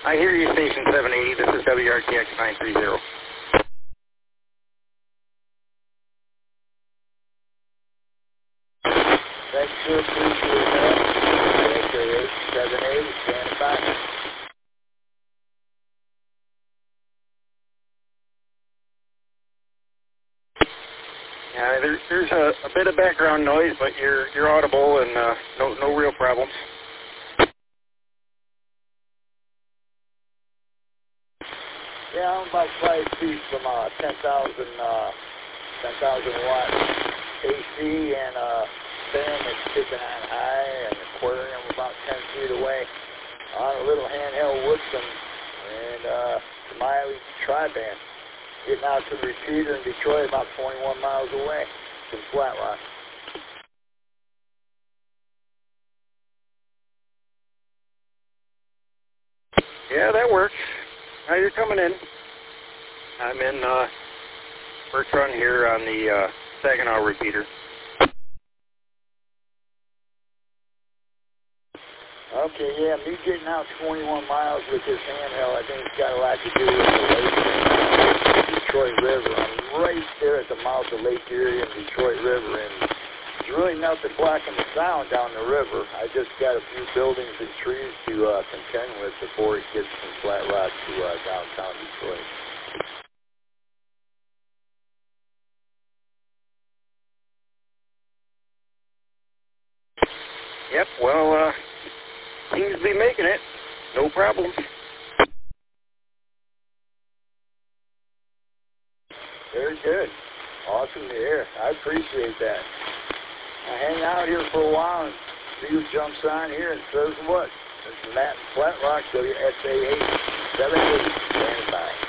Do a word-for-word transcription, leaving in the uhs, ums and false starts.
I hear you, Station seven eighty. This is W R T X nine three zero. Thanks, sir. Appreciate that. X A eight seven eighty, stand by. Yeah, there, there's a, a bit of background noise, but you're you're audible and uh, no no real problems. Yeah, I'm about five feet from uh, ten thousand uh, ten thousand watt A C and a fan that's sticking on high and aquarium about ten feet away on a little handheld Woodson and uh, Smiley tri-band. Getting out to the repeater in Detroit about twenty-one miles away from Flat Rock. Yeah, that works. Now you're coming in. I'm in uh, Bertrand here on the uh, Saginaw repeater. Okay, yeah, me getting out twenty-one miles with this handheld, I think it's got a lot to do with the lake, Detroit River. I'm right there at the mouth of Lake Erie and Detroit River, and there's really nothing blocking the sound down the river. I just got a few buildings and trees to uh, contend with before it gets from Flat Rock to uh, downtown Detroit. Yep, well, uh, seems to be making it. No problem. Very good. Awesome to hear. I appreciate that. I hang out here for a while and see who jumps on here and says what. This is Matt Flat Rock, W S A eight seven eighty. Stand by.